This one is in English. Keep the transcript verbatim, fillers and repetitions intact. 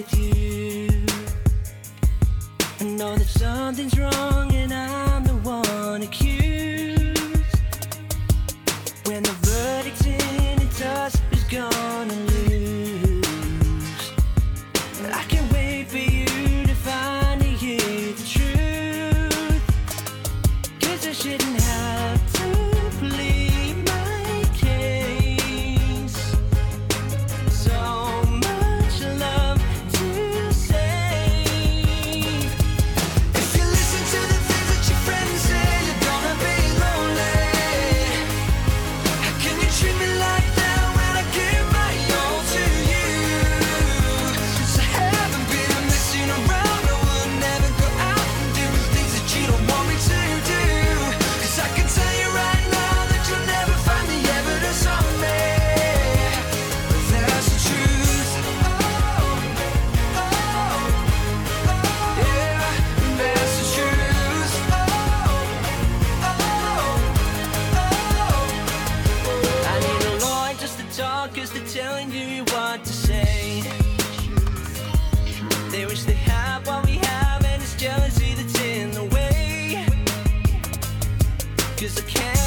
with you. I know that something's wrong and I'm the one accused. When the verdict's in, it's us who's gonna lose. I can't wait for you to finally hear the truth, 'cause I shouldn't have to plead my case. So much love to save. If you listen to the things that your friends say, you're gonna be lonely. How can you treat me like that when I give my all to you? 'Cause I haven't been messing around. I would never go out and do things that you don't want me to do. 'Cause I can tell you right now that you'll never find the evidence on me. But that's the truth. Oh, oh, yeah, that's the truth. Oh, oh, oh. I need a lawyer just to talk, 'cause they're telling you what to say. They wish they had what we have, and it's jealousy that's in the way. 'Cause I can't